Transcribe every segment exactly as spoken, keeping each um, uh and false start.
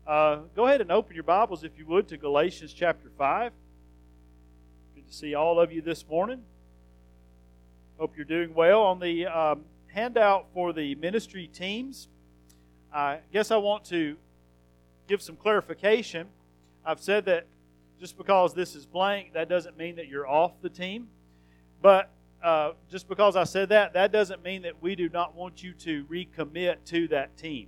Uh, go ahead and open your Bibles, if you would, to Galatians chapter five. Good to see all of you this morning. Hope you're doing well. On the um, handout for the ministry teams, I guess I want to give some clarification. I've said that just because this is blank, that doesn't mean that you're off the team. But uh, just because I said that, that doesn't mean that we do not want you to recommit to that team,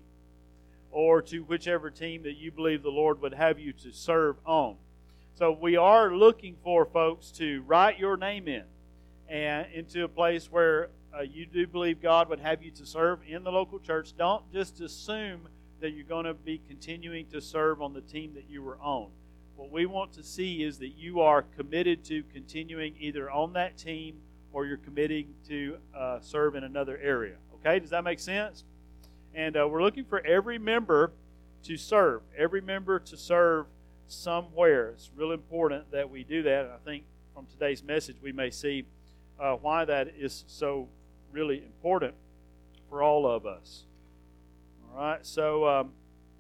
or to whichever team that you believe the Lord would have you to serve on. So we are looking for folks to write your name in and into a place where uh, you do believe God would have you to serve in the local church. Don't just assume that you're going to be continuing to serve on the team that you were on. What we want to see is that you are committed to continuing either on that team or you're committing to uh, serve in another area. Okay, does that make sense? And uh, we're looking for every member to serve, every member to serve somewhere. It's real important that we do that. And I think from today's message we may see uh, why that is so really important for all of us. All right, so um,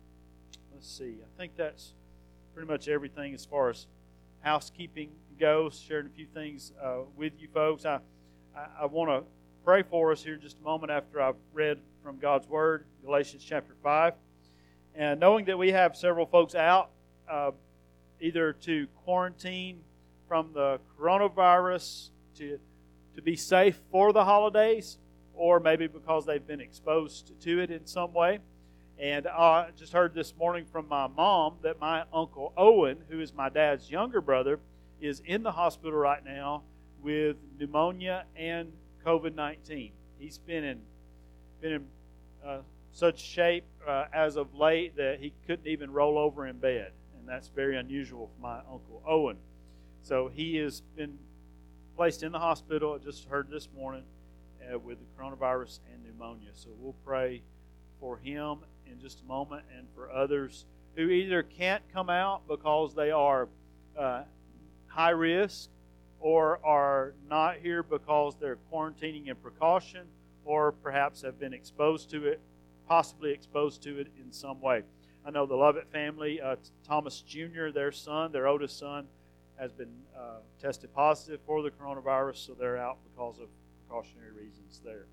let's see. I think that's pretty much everything as far as housekeeping goes. Sharing a few things uh, with you folks. I, I, I want to pray for us here in just a moment after I've read from God's Word, Galatians chapter five. And knowing that we have several folks out, uh, either to quarantine from the coronavirus, to, to be safe for the holidays, or maybe because they've been exposed to it in some way. And I just heard this morning from my mom that my Uncle Owen, who is my dad's younger brother, is in the hospital right now with pneumonia and covid nineteen. He's been in been in uh, such shape uh, as of late that he couldn't even roll over in bed, and that's very unusual for my Uncle Owen. So he has been placed in the hospital. I just heard this morning uh, with the coronavirus and pneumonia. So we'll pray for him in just a moment, and for others who either can't come out because they are uh, high risk, or are not here because they're quarantining in precaution, or perhaps have been exposed to it, possibly exposed to it in some way. I know the Lovett family, uh, Thomas Junior, their son, their oldest son, has been uh, tested positive for the coronavirus, so they're out because of precautionary reasons there.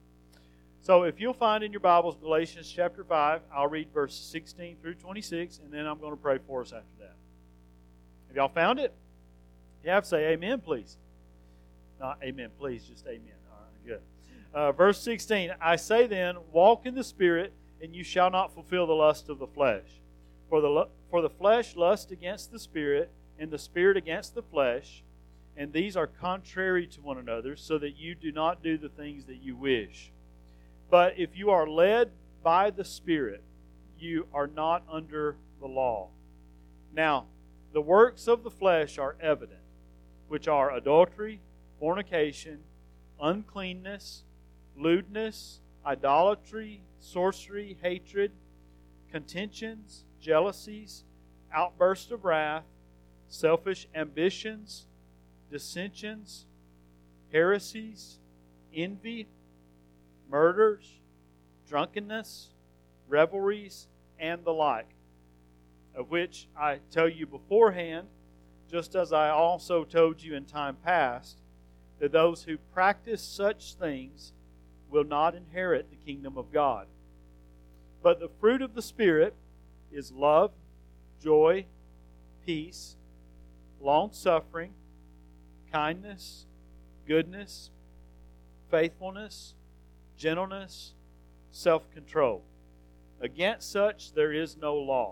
So if you'll find in your Bibles Galatians chapter five, I'll read verses sixteen through twenty-six, and then I'm going to pray for us after that. Have y'all found it? If you have, say amen, please. Not amen, please, just amen. All right, good. Uh, verse sixteen, I say then, walk in the Spirit, and you shall not fulfill the lust of the flesh. For the, for the flesh lusts against the Spirit, and the Spirit against the flesh, and these are contrary to one another, so that you do not do the things that you wish. But if you are led by the Spirit, you are not under the law. Now, the works of the flesh are evident, which are adultery, fornication, uncleanness, lewdness, idolatry, sorcery, hatred, contentions, jealousies, outbursts of wrath, selfish ambitions, dissensions, heresies, envy, murders, drunkenness, revelries, and the like, of which I tell you beforehand, just as I also told you in time past, that those who practice such things will not inherit the kingdom of God. But the fruit of the Spirit is love, joy, peace, long-suffering, kindness, goodness, faithfulness, gentleness, self-control. Against such there is no law.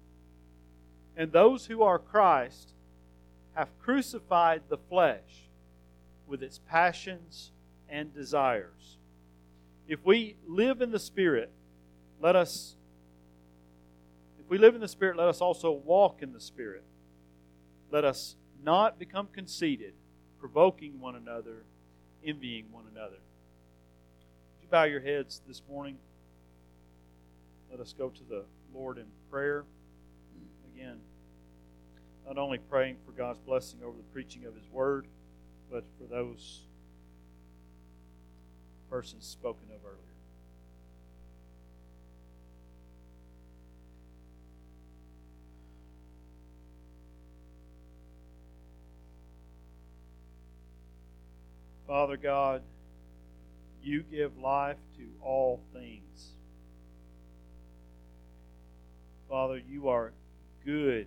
And those who are Christ have crucified the flesh with its passions and desires. If we live in the Spirit, let us if we live in the Spirit, let us also walk in the Spirit. Let us not become conceited, provoking one another, envying one another. Would you bow your heads this morning? Let us go to the Lord in prayer. Again, not only praying for God's blessing over the preaching of His Word, but for those persons spoken of earlier. Father God, you give life to all things. Father, you are good.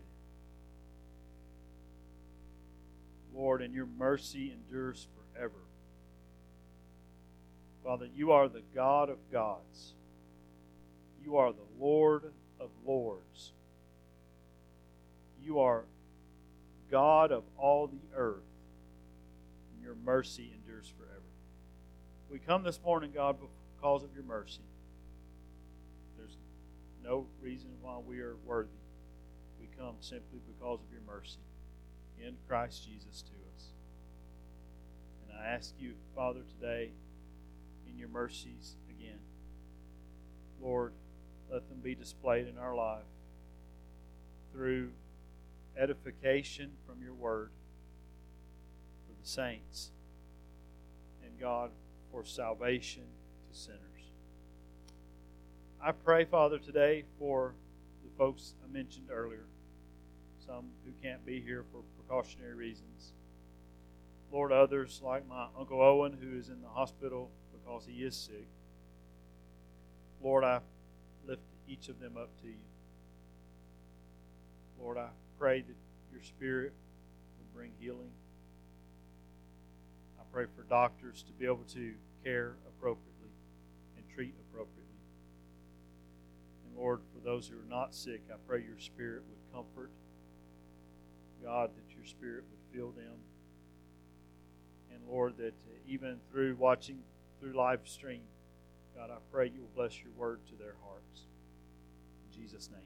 Lord, and your mercy endures forever. Father, you are the God of gods. You are the Lord of lords. You are God of all the earth, and your mercy endures forever. We come this morning, God, because of your mercy. There's no reason why we are worthy. We come simply because of your mercy in Christ Jesus to us. And I ask you, Father, today, in your mercies again, Lord, let them be displayed in our life through edification from your word for the saints, and God, for salvation to sinners. I pray, Father, today for the folks I mentioned earlier, some who can't be here for precautionary reasons. Lord, others like my Uncle Owen, who is in the hospital because he is sick. Lord, I lift each of them up to you. Lord, I pray that your Spirit would bring healing. I pray for doctors to be able to care appropriately and treat appropriately. And Lord, for those who are not sick, I pray your Spirit would comfort. God, that your Spirit would fill them. And Lord, that even through watching through live stream, God, I pray you will bless your word to their hearts. In Jesus' name,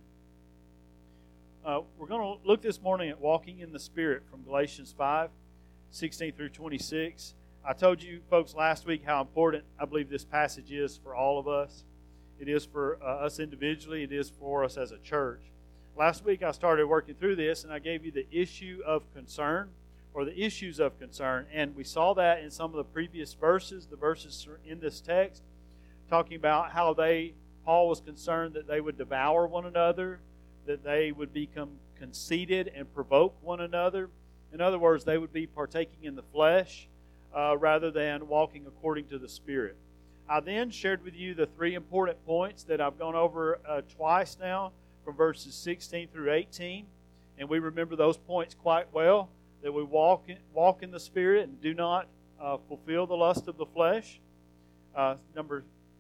amen. Uh, we're going to look this morning at walking in the Spirit from Galatians five, sixteen through twenty-six. I told you folks last week how important I believe this passage is for all of us. It is for uh, us individually. It is for us as a church. Last week I started working through this, and I gave you the issue of concern, or the issues of concern. And we saw that in some of the previous verses, the verses in this text, talking about how they, Paul was concerned that they would devour one another, that they would become conceited and provoke one another. In other words, they would be partaking in the flesh uh, rather than walking according to the Spirit. I then shared with you the three important points that I've gone over uh, twice now, from verses sixteen through eighteen. And we remember those points quite well, that we walk in, walk in the Spirit and do not uh, fulfill the lust of the flesh. Uh, number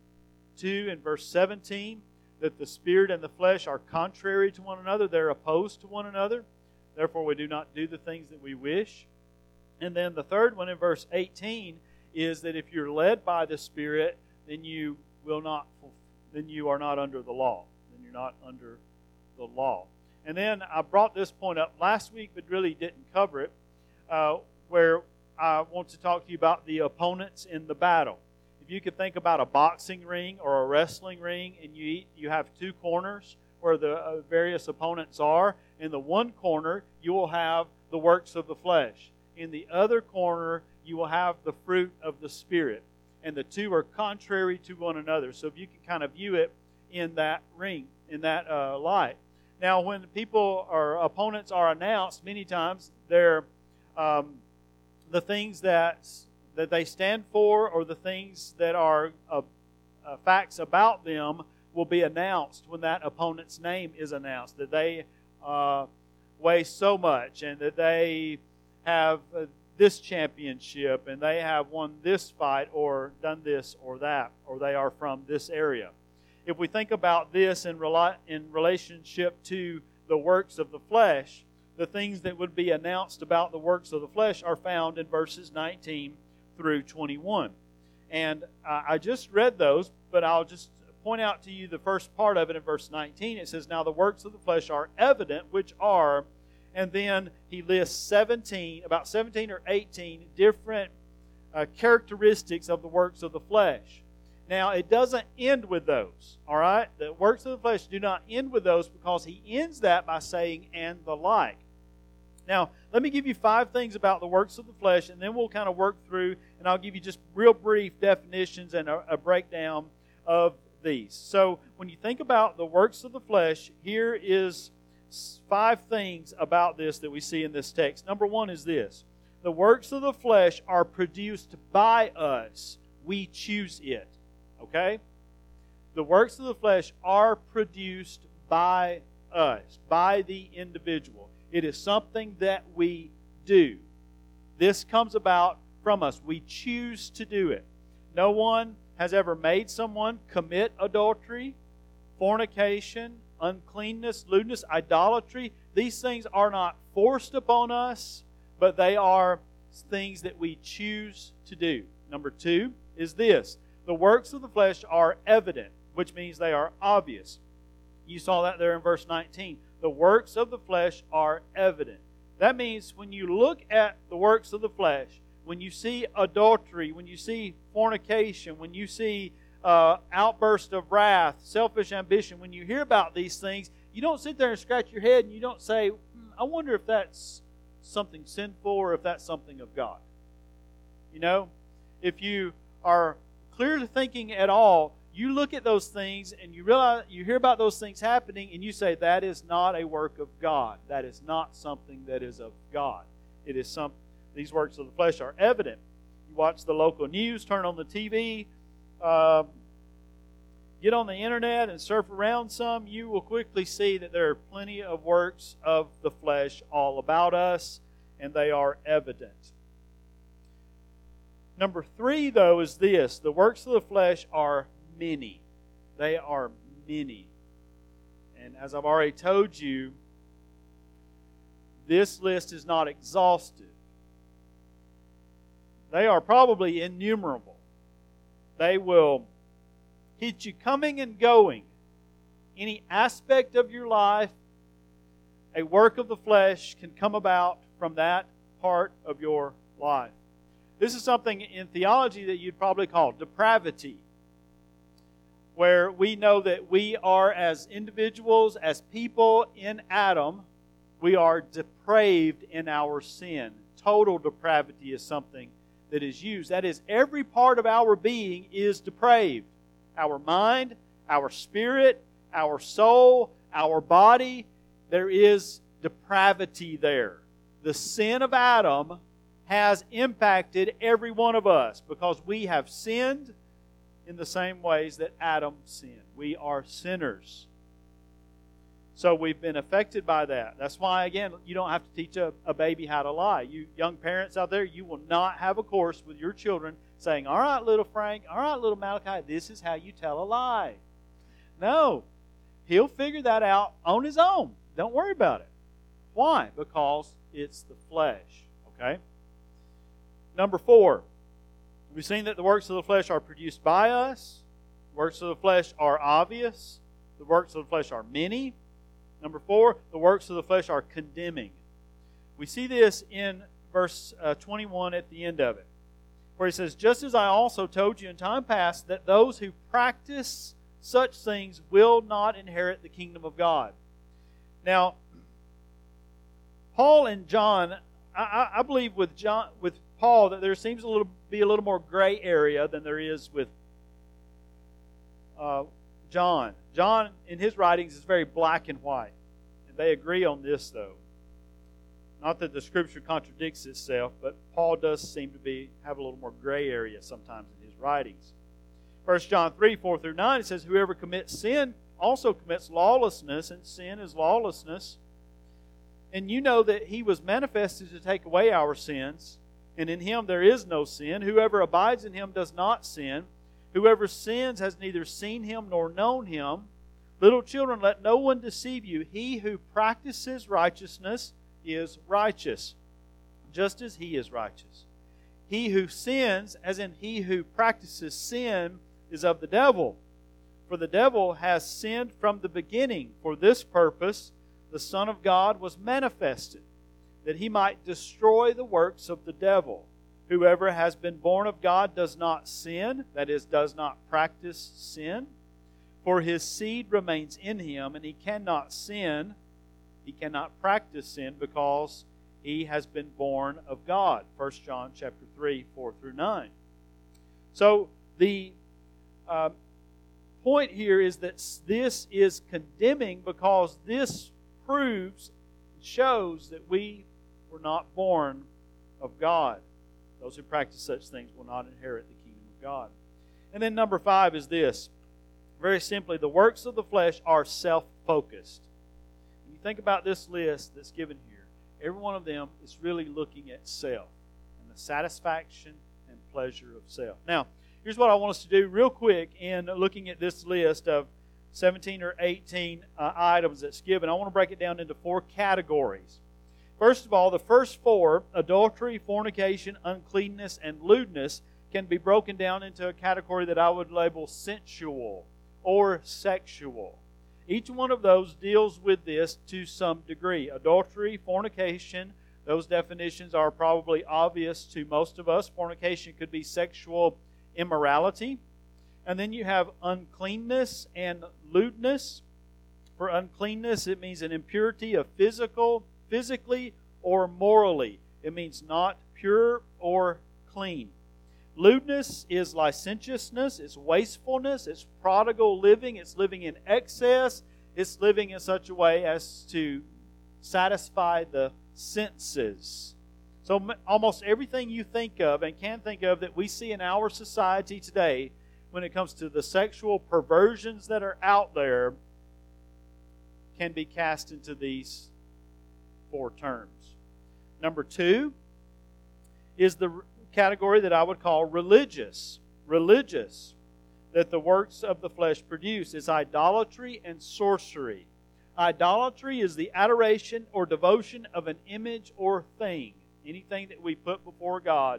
two, in verse seventeen, that the Spirit and the flesh are contrary to one another. They're opposed to one another. Therefore, we do not do the things that we wish. And then the third one in verse eighteen is that if you're led by the Spirit, then you will not, then you are not under the law. Then you're not under the law. And then I brought this point up last week, but really didn't cover it, uh, where I want to talk to you about the opponents in the battle. If you could think about a boxing ring or a wrestling ring, and you you have two corners where the uh, various opponents are. In the one corner, you will have the works of the flesh. In the other corner, you will have the fruit of the Spirit. And the two are contrary to one another. So if you can kind of view it in that ring, in that uh, light. Now, when people or opponents are announced, many times they're um, the things that that they stand for, or the things that are uh, uh, facts about them, will be announced when that opponent's name is announced. That they uh, weigh so much, and that they have uh, this championship, and they have won this fight, or done this or that, or they are from this area. If we think about this in, rela- in relationship to the works of the flesh, the things that would be announced about the works of the flesh are found in verses nineteen through twenty-one. And uh, I just read those, but I'll just point out to you the first part of it in verse nineteen. It says, "Now the works of the flesh are evident, which are," and then he lists seventeen, about seventeen or eighteen different uh, characteristics of the works of the flesh. Now, it doesn't end with those, all right? The works of the flesh do not end with those, because he ends that by saying, "and the like." Now, let me give you five things about the works of the flesh, and then we'll kind of work through, and I'll give you just real brief definitions and a, a breakdown of these. So, when you think about the works of the flesh, here is five things about this that we see in this text. Number one is this. the works of the flesh are produced by us. We choose it. Okay? The works of the flesh are produced by us, by the individual. It is something that we do. This comes about from us. We choose to do it. No one has ever made someone commit adultery, fornication, uncleanness, lewdness, idolatry. These things are not forced upon us, but they are things that we choose to do. Number two is this. The works of the flesh are evident, which means they are obvious. You saw that there in verse nineteen. The works of the flesh are evident. That means when you look at the works of the flesh, when you see adultery, when you see fornication, when you see uh, outburst of wrath, selfish ambition, when you hear about these things, you don't sit there and scratch your head and you don't say, hmm, I wonder if that's something sinful or if that's something of God. You know, if you are clear to thinking at all, you look at those things and you realize, you hear about those things happening and you say, that is not a work of God. That is not something that is of God. It is some, these works of the flesh are evident. You watch the local news, turn on the T V, um, get on the internet and surf around some, you will quickly see that there are plenty of works of the flesh all about us, and they are evident. Number three, though, is this. The works of the flesh are many. They are many. And as I've already told you, this list is not exhaustive. They are probably innumerable. They will hit you coming and going. Any aspect of your life, a work of the flesh can come about from that part of your life. This is something in theology that you'd probably call depravity, where we know that we are, as individuals, as people in Adam, we are depraved in our sin. Total depravity is something that is used. That is, every part of our being is depraved. Our mind, our spirit, our soul, our body, there is depravity there. The sin of Adam has impacted every one of us because we have sinned in the same ways that Adam sinned. We are sinners. So we've been affected by that. That's why, again, you don't have to teach a, a baby how to lie. You young parents out there, you will not have a course with your children saying, all right, little Frank, all right, little Malachi, this is how you tell a lie. No. He'll figure that out on his own. Don't worry about it. Why? Because it's the flesh. Okay? Number four. We've seen that the works of the flesh are produced by us. The works of the flesh are obvious. The works of the flesh are many. Number four, the works of the flesh are condemning. We see this in verse uh, twenty-one at the end of it, where he says, just as I also told you in time past, that those who practice such things will not inherit the kingdom of God. Now, Paul and John, I, I believe with John, with Paul, that there seems a little be a little more gray area than there is with uh, John. John, in his writings, is very black and white. And they agree on this, though. Not that the Scripture contradicts itself, but Paul does seem to be have a little more gray area sometimes in his writings. First John three, four through nine, it says, whoever commits sin also commits lawlessness, and sin is lawlessness. And you know that he was manifested to take away our sins, and in him there is no sin. Whoever abides in him does not sin. Whoever sins has neither seen him nor known him. Little children, let no one deceive you. He who practices righteousness is righteous, just as he is righteous. He who sins, as in he who practices sin, is of the devil. For the devil has sinned from the beginning. For this purpose the Son of God was manifested, that he might destroy the works of the devil. Whoever has been born of God does not sin, that is, does not practice sin. For his seed remains in him, and he cannot sin, he cannot practice sin, because he has been born of God. First John chapter three, four through nine. So the uh, point here is that this is condemning, because this proves, shows that we were not born of God. Those who practice such things will not inherit the kingdom of God. And then number five is this. Very simply, the works of the flesh are self-focused. When you think about this list that's given here, every one of them is really looking at self and the satisfaction and pleasure of self. Now, here's what I want us to do real quick in looking at this list of seventeen or eighteen uh, items that's given. I want to break it down into four categories. First of all, the first four, adultery, fornication, uncleanness, and lewdness, can be broken down into a category that I would label sensual or sexual. Each one of those deals with this to some degree. Adultery, fornication, those definitions are probably obvious to most of us. Fornication could be sexual immorality. And then you have uncleanness and lewdness. For uncleanness, it means an impurity of physical, physically or morally. It means not pure or clean. Lewdness is licentiousness, it's wastefulness, it's prodigal living, it's living in excess, it's living in such a way as to satisfy the senses. So almost everything you think of and can think of that we see in our society today when it comes to the sexual perversions that are out there can be cast into these four terms. Number two is the category that I would call religious. Religious. That the works of the flesh produce is idolatry and sorcery. Idolatry is the adoration or devotion of an image or thing. Anything that we put before God.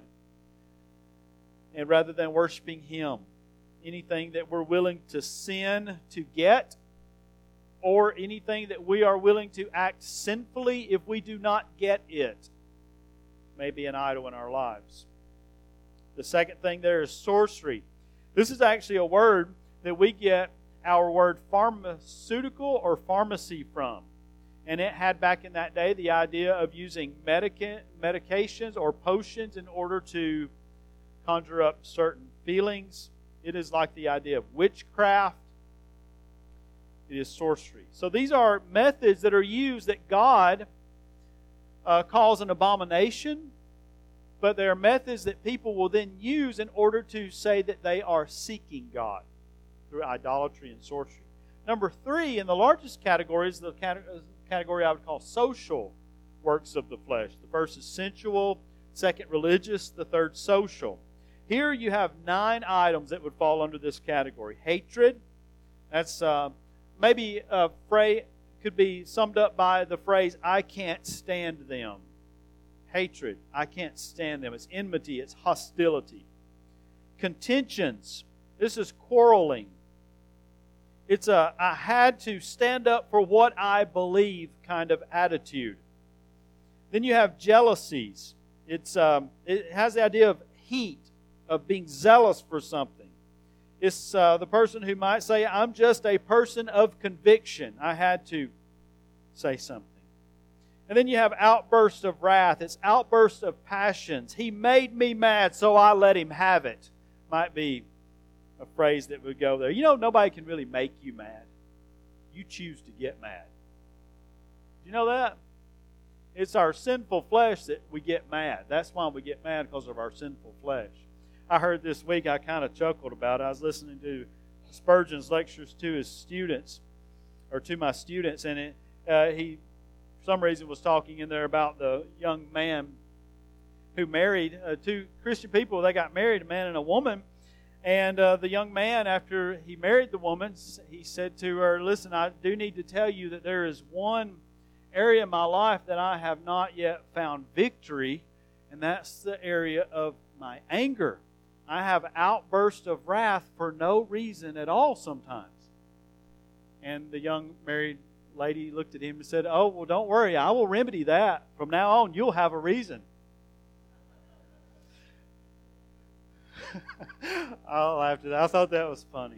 And rather than worshiping Him. Anything that we're willing to sin to get, or anything that we are willing to act sinfully if we do not get it, may be an idol in our lives. The second thing there is sorcery. This is actually a word that we get our word pharmaceutical or pharmacy from. And it had back in that day the idea of using medica- medications or potions in order to conjure up certain feelings. It is like the idea of witchcraft. It is sorcery. So these are methods that are used that God uh, calls an abomination, but they are methods that people will then use in order to say that they are seeking God through idolatry and sorcery. Number three, in the largest category, is the category I would call social works of the flesh. The first is sensual, second religious, the third social. Here you have nine items that would fall under this category. Hatred, that's uh, maybe a phrase, could be summed up by the phrase, I can't stand them. Hatred, I can't stand them. It's enmity, it's hostility. Contentions, this is quarreling. It's a I had to stand up for what I believe kind of attitude. Then you have jealousies. It's um, it has the idea of heat, of being zealous for something. It's uh, the person who might say, I'm just a person of conviction. I had to say something. And then you have outbursts of wrath. It's outbursts of passions. He made me mad, so I let him have it. Might be a phrase that would go there. You know, nobody can really make you mad. You choose to get mad. Do you know that? It's our sinful flesh that we get mad. That's why we get mad, because of our sinful flesh. I heard this week, I kind of chuckled about it. I was listening to Spurgeon's lectures to his students, or to my students, and it, uh, he, for some reason, was talking in there about the young man who married uh, two Christian people. They got married, a man and a woman. And uh, the young man, after he married the woman, he said to her, listen, I do need to tell you that there is one area in my life that I have not yet found victory, and that's the area of my anger. I have outbursts of wrath for no reason at all sometimes. And the young married lady looked at him and said, oh, well, don't worry. I will remedy that. From now on, you'll have a reason. I laughed at that. I thought that was funny.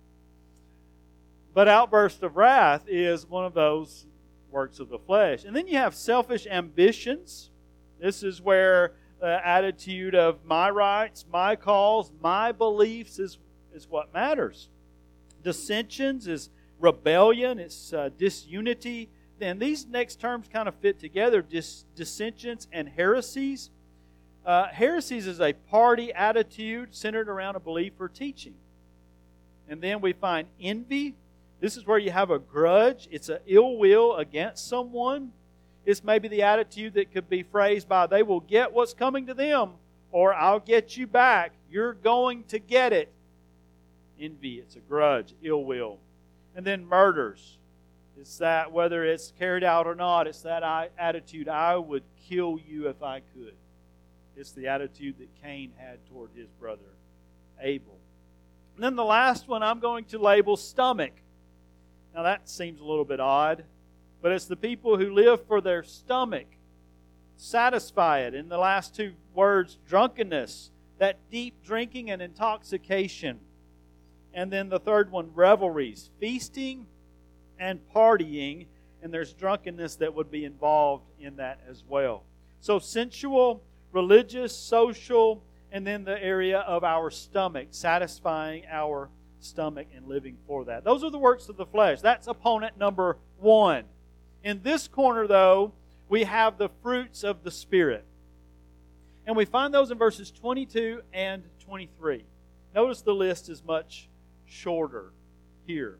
But outburst of wrath is one of those works of the flesh. And then you have selfish ambitions. This is where the attitude of my rights, my cause, my beliefs is, is what matters. Dissensions is rebellion. It's uh, disunity. Then these next terms kind of fit together. Dis- dissensions and heresies. Uh, heresies is a party attitude centered around a belief or teaching. And then we find envy. This is where you have a grudge. It's an ill will against someone. It's maybe the attitude that could be phrased by, they will get what's coming to them, or I'll get you back. You're going to get it. Envy, it's a grudge, ill will. And then murders. It's that, whether it's carried out or not, it's that attitude, I would kill you if I could. It's the attitude that Cain had toward his brother Abel. And then the last one I'm going to label stomach. Now that seems a little bit odd, but it's the people who live for their stomach. Satisfy it. In the last two words, drunkenness, that deep drinking and intoxication. And then the third one, revelries, feasting and partying, and there's drunkenness that would be involved in that as well. So sensual, religious, social, and then the area of our stomach, satisfying our stomach and living for that. Those are the works of the flesh. That's opponent number one. In this corner, though, we have the fruits of the Spirit. And we find those in verses twenty-two and twenty-three. Notice the list is much shorter here.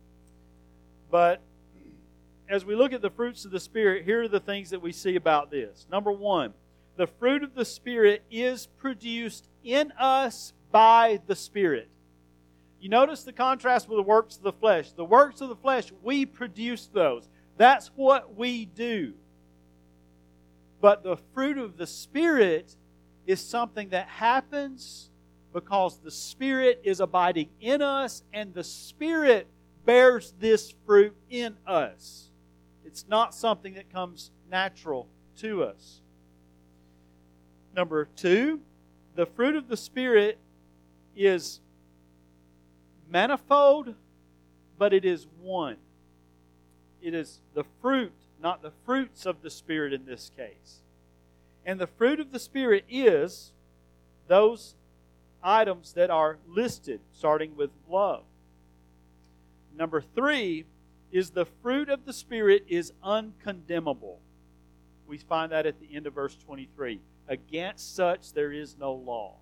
But as we look at the fruits of the Spirit, here are the things that we see about this. Number one, the fruit of the Spirit is produced in us by the Spirit. You notice the contrast with the works of the flesh. The works of the flesh, we produce those. That's what we do. But the fruit of the Spirit is something that happens because the Spirit is abiding in us and the Spirit bears this fruit in us. It's not something that comes natural to us. Number two, the fruit of the Spirit is manifold, but it is one. It is the fruit, not the fruits of the Spirit in this case. And the fruit of the Spirit is those items that are listed, starting with love. Number three is the fruit of the Spirit is uncondemnable. We find that at the end of verse twenty-three. Against such there is no law.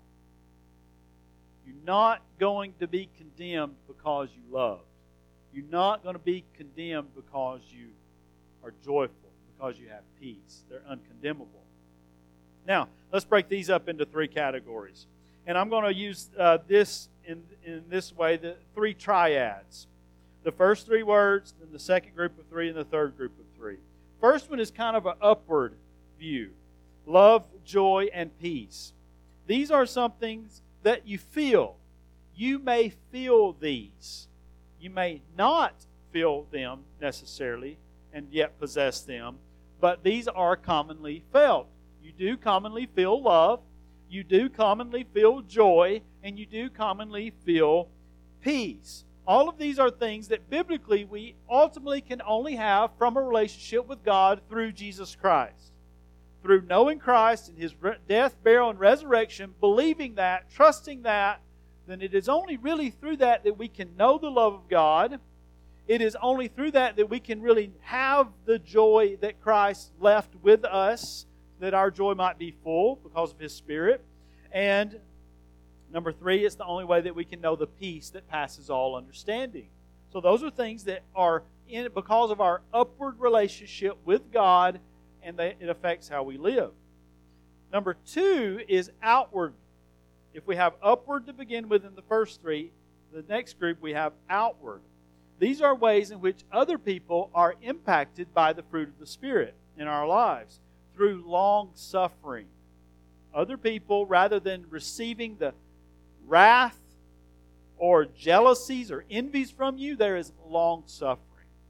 You're not going to be condemned because you love. You're not going to be condemned because you are joyful, because you have peace. They're uncondemnable. Now, let's break these up into three categories. And I'm going to use uh, this in, in this way, the three triads. The first three words, then the second group of three, and the third group of three. First one is kind of an upward view. Love, joy, and peace. These are some things that you feel. You may feel these. You may not feel them necessarily and yet possess them, but these are commonly felt. You do commonly feel love, you do commonly feel joy, and you do commonly feel peace. All of these are things that biblically we ultimately can only have from a relationship with God through Jesus Christ. Through knowing Christ and His death, burial, and resurrection, believing that, trusting that, then it is only really through that that we can know the love of God. It is only through that that we can really have the joy that Christ left with us, that our joy might be full because of His Spirit. And number three, it's the only way that we can know the peace that passes all understanding. So those are things that are in because of our upward relationship with God, and they, it affects how we live. Number two is outward. If we have upward to begin with in the first three, the next group we have outward. These are ways in which other people are impacted by the fruit of the Spirit in our lives through long suffering. Other people, rather than receiving the wrath or jealousies or envies from you, there is long suffering.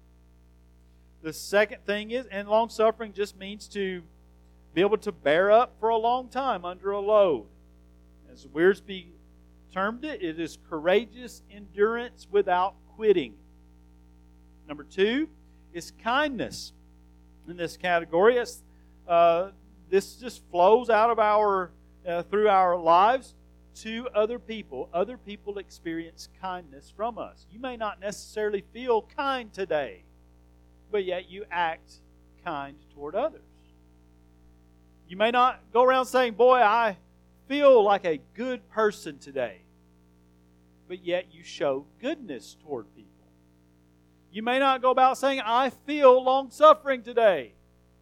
The second thing is, and long suffering just means to be able to bear up for a long time under a load. As Wiersbe termed it, it is courageous endurance without quitting. Number two is kindness. In this category, it's, uh, this just flows out of our, uh, through our lives to other people. Other people experience kindness from us. You may not necessarily feel kind today, but yet you act kind toward others. You may not go around saying, boy, I feel like a good person today. But yet you show goodness toward people. You may not go about saying, I feel long-suffering today.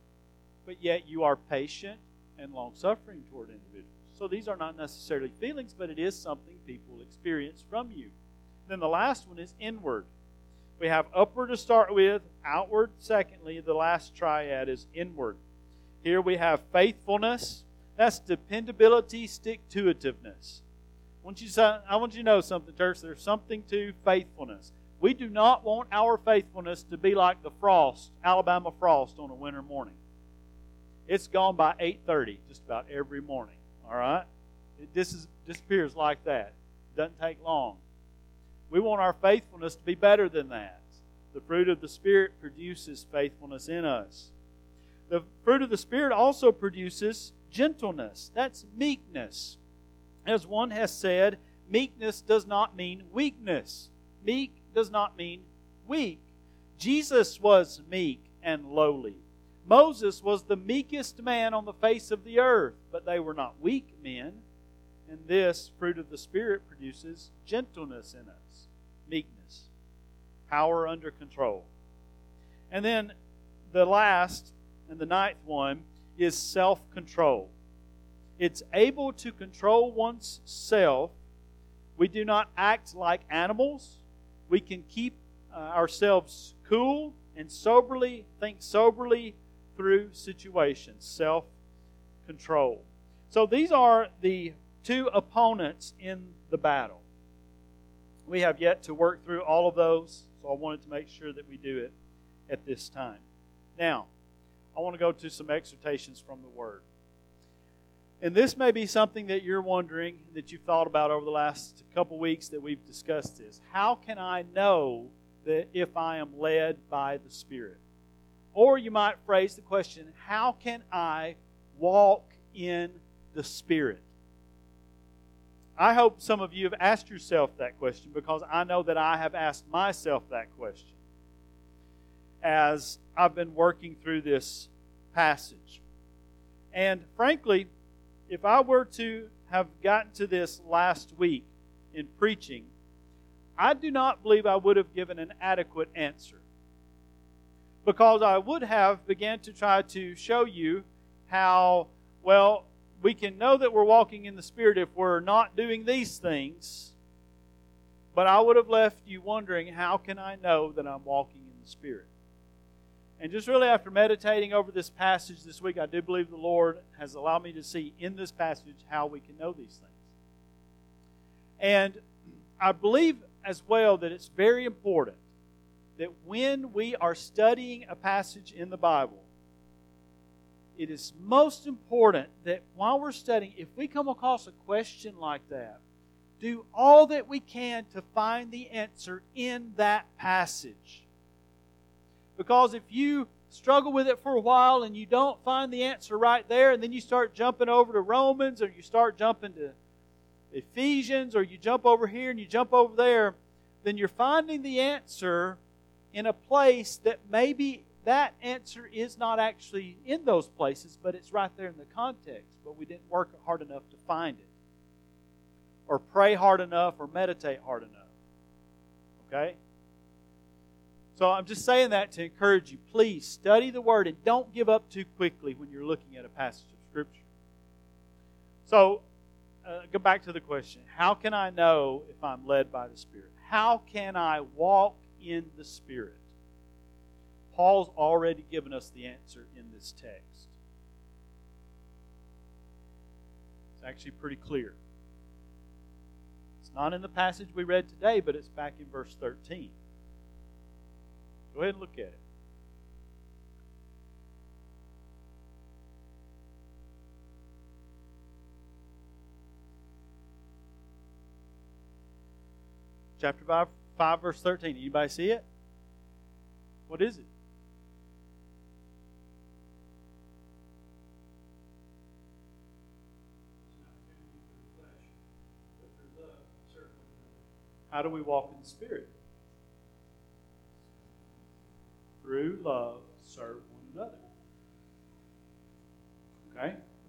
But yet you are patient and long-suffering toward individuals. So these are not necessarily feelings, but it is something people experience from you. Then the last one is inward. We have upward to start with, outward secondly. The last triad is inward. Here we have faithfulness. That's dependability, stick-to-itiveness. I want you to, I want you to know something, church. There's something to faithfulness. We do not want our faithfulness to be like the frost, Alabama frost on a winter morning. It's gone by eight thirty just about every morning. All right? It dis- disappears like that. It doesn't take long. We want our faithfulness to be better than that. The fruit of the Spirit produces faithfulness in us. The fruit of the Spirit also produces gentleness. That's meekness. As one has said, meekness does not mean weakness. Meek does not mean weak. Jesus was meek and lowly. Moses was the meekest man on the face of the earth, but they were not weak men. And this fruit of the Spirit produces gentleness in us, meekness, power under control. And then the last and the ninth one is self-control. It's able to control one's self. We do not act like animals. We can keep uh, ourselves cool and soberly, think soberly through situations. Self-control. So these are the two opponents in the battle. We have yet to work through all of those, so I wanted to make sure that we do it at this time. Now, I want to go to some exhortations from the Word. And this may be something that you're wondering, that you've thought about over the last couple weeks that we've discussed this. How can I know that if I am led by the Spirit? Or you might phrase the question, how can I walk in the Spirit? I hope some of you have asked yourself that question, because I know that I have asked myself that question as I've been working through this passage. And frankly, if I were to have gotten to this last week in preaching, I do not believe I would have given an adequate answer. Because I would have began to try to show you how, well, we can know that we're walking in the Spirit if we're not doing these things. But I would have left you wondering, how can I know that I'm walking in the Spirit? And just really after meditating over this passage this week, I do believe the Lord has allowed me to see in this passage how we can know these things. And I believe as well that it's very important that when we are studying a passage in the Bible, it is most important that while we're studying, if we come across a question like that, do all that we can to find the answer in that passage. Because if you struggle with it for a while and you don't find the answer right there, and then you start jumping over to Romans, or you start jumping to Ephesians, or you jump over here and you jump over there, then you're finding the answer in a place that maybe that answer is not actually in those places, but it's right there in the context. But we didn't work hard enough to find it, or pray hard enough, or meditate hard enough. Okay? So I'm just saying that to encourage you. Please study the Word and don't give up too quickly when you're looking at a passage of Scripture. So, uh, go back to the question. How can I know if I'm led by the Spirit? How can I walk in the Spirit? Paul's already given us the answer in this text. It's actually pretty clear. It's not in the passage we read today, but it's back in verse thirteen. Go ahead and look at it. Chapter five, five, verse thirteen. Anybody see it? What is it? How do we walk in the Spirit? Through love, serve one another. Okay?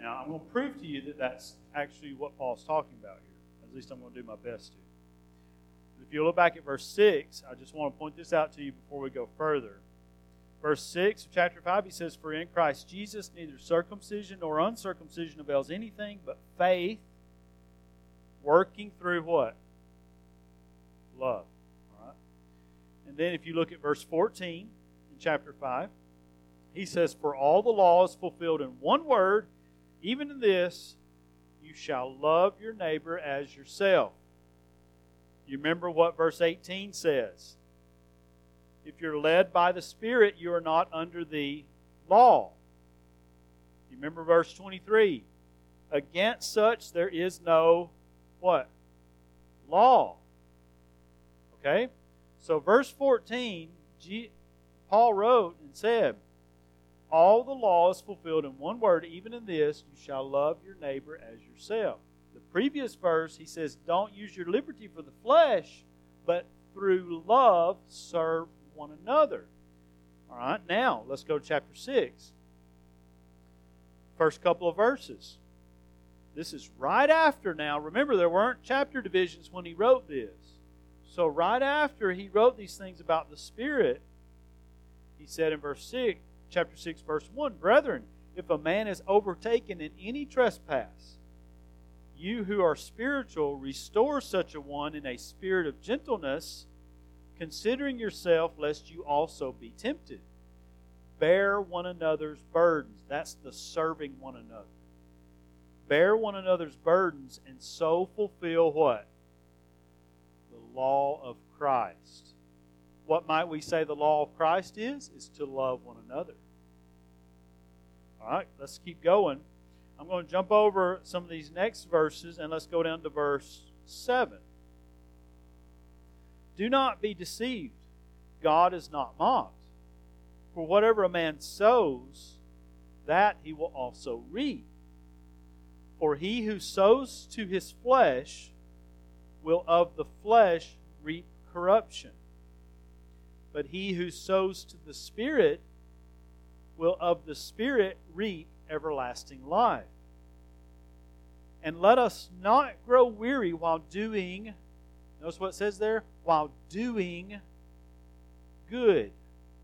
Now, I'm going to prove to you that that's actually what Paul's talking about here. At least I'm going to do my best to. If you look back at verse six, I just want to point this out to you before we go further. Verse six of chapter five, he says, "For in Christ Jesus neither circumcision nor uncircumcision avails anything, but faith working through" what? Love. All right. And then if you look at verse fourteen in chapter five, he says, "For all the law is fulfilled in one word, even in this, you shall love your neighbor as yourself." You remember what verse eighteen says? If you're led by the Spirit, you are not under the law. You remember verse twenty-three? Against such there is no what? Law. Okay? So verse fourteen, Paul wrote and said, all the law is fulfilled in one word, even in this, you shall love your neighbor as yourself. The previous verse, he says, don't use your liberty for the flesh, but through love serve one another. All right, now let's go to chapter six. First couple of verses. This is right after now. Remember, there weren't chapter divisions when he wrote this. So right after he wrote these things about the Spirit, he said in verse six, chapter six, verse one, "Brethren, if a man is overtaken in any trespass, you who are spiritual, restore such a one in a spirit of gentleness, considering yourself, lest you also be tempted. Bear one another's burdens." That's the serving one another. Bear one another's burdens, and so fulfill what? The law of Christ. What might we say the law of Christ is? Is to love one another. All right, let's keep going. I'm going to jump over some of these next verses, and let's go down to verse seven. "Do not be deceived. God is not mocked. For whatever a man sows, that he will also reap. For he who sows to his flesh will of the flesh reap corruption. But he who sows to the Spirit will of the Spirit reap everlasting life. And let us not grow weary while doing," notice what it says there, "while doing good.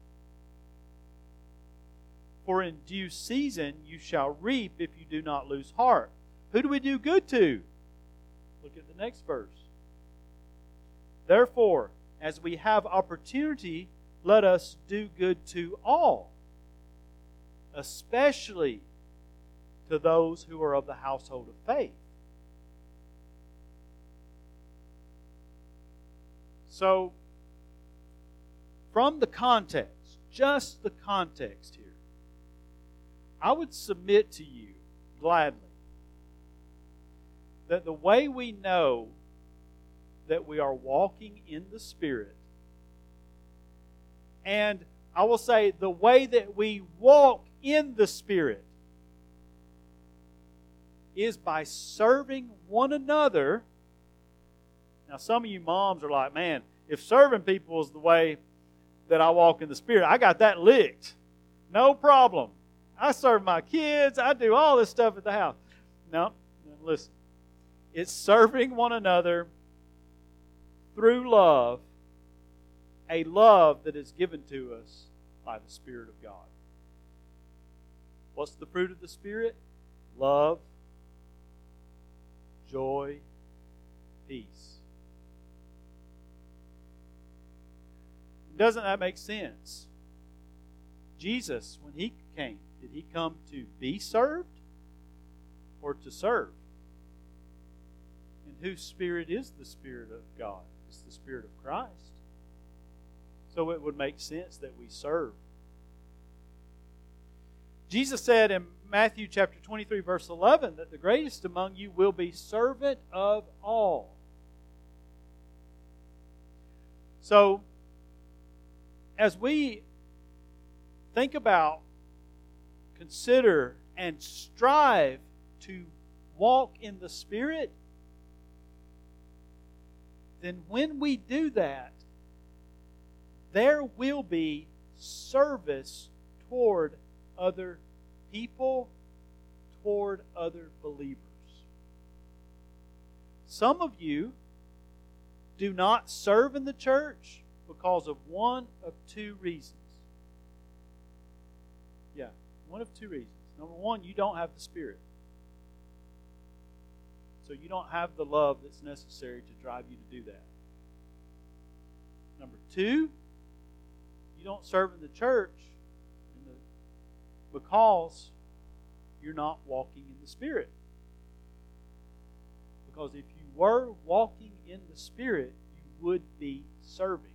For in due season you shall reap if you do not lose heart." Who do we do good to? Look at the next verse. "Therefore, as we have opportunity, let us do good to all, especially to those who are of the household of faith." So, from the context, just the context here, I would submit to you gladly that the way we know that we are walking in the Spirit, and I will say the way that we walk in the Spirit, is by serving one another. Now, some of you moms are like, man, if serving people is the way that I walk in the Spirit, I got that licked. No problem. I serve my kids. I do all this stuff at the house. No, listen. It's serving one another through love, a love that is given to us by the Spirit of God. What's the fruit of the Spirit? Love, joy, peace. Doesn't that make sense? Jesus, when He came, did He come to be served or to serve? And whose Spirit is the Spirit of God? It's the Spirit of Christ. So it would make sense that we serve. Jesus said in Matthew chapter twenty-three, verse eleven, that the greatest among you will be servant of all. So, as we think about, consider, and strive to walk in the Spirit, then when we do that, there will be service toward other people, toward other believers. Some of you do not serve in the church because of one of two reasons. Yeah, one of two reasons. Number one, you don't have the Spirit. So you don't have the love that's necessary to drive you to do that. Number two, you don't serve in the church in the, because you're not walking in the Spirit. Because if you were walking in the Spirit, you would be serving.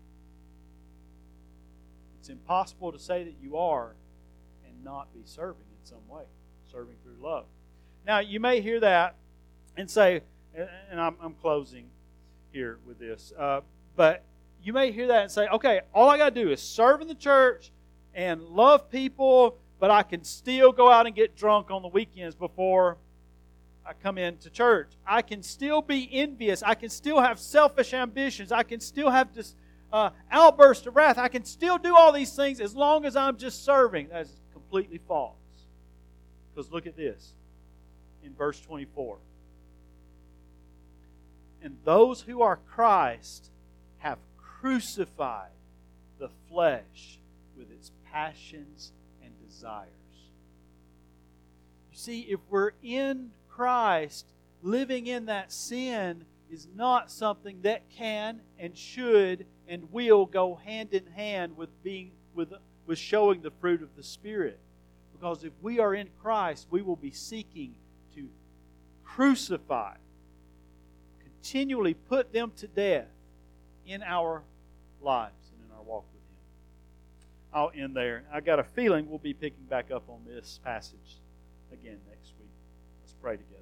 It's impossible to say that you are and not be serving in some way, serving through love. Now, you may hear that and say, and I'm, I'm closing here with this, uh, but you may hear that and say, okay, all I got to do is serve in the church and love people, but I can still go out and get drunk on the weekends before I come into church. I can still be envious. I can still have selfish ambitions. I can still have this uh, outburst of wrath. I can still do all these things as long as I'm just serving. That is completely false. Because look at this in verse twenty-four. And those who are Christ have crucified the flesh with its passions and desires. You see, if we're in Christ, living in that sin is not something that can and should and will go hand in hand with being with, with showing the fruit of the Spirit. Because if we are in Christ, we will be seeking to crucify, continually put them to death in our lives and in our walk with Him. I'll end there. I got a feeling we'll be picking back up on this passage again next week. Let's pray together.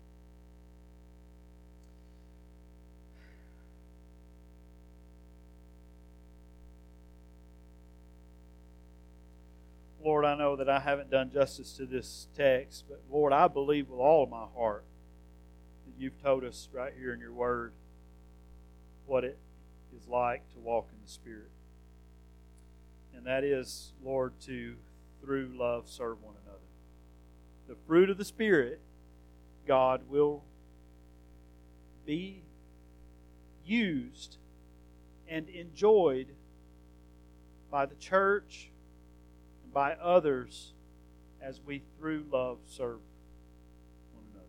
Lord, I know that I haven't done justice to this text, but Lord, I believe with all of my heart that You've told us right here in Your Word what it is like to walk in the Spirit. And that is, Lord, to, through love, serve one another. The fruit of the Spirit, God, will be used and enjoyed by the church and by others as we, through love, serve one another.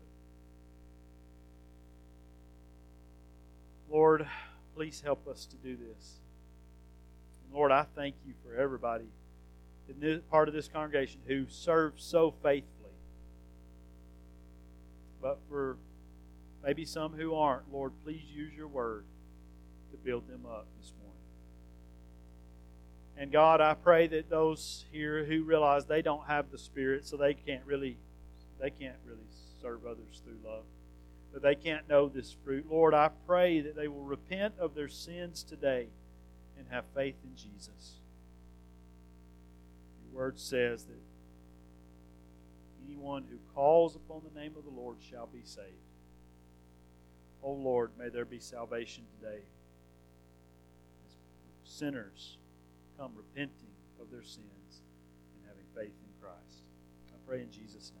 Lord, please help us to do this. And Lord, I thank You for everybody in this part of this congregation who serves so faithfully. But for maybe some who aren't, Lord, please use Your Word to build them up this morning. And God, I pray that those here who realize they don't have the Spirit, so they can't really, they can't really serve others through love, that they can't know this fruit. Lord, I pray that they will repent of their sins today and have faith in Jesus. Your Word says that anyone who calls upon the name of the Lord shall be saved. Oh Lord, may there be salvation today as sinners come repenting of their sins and having faith in Christ. I pray in Jesus' name.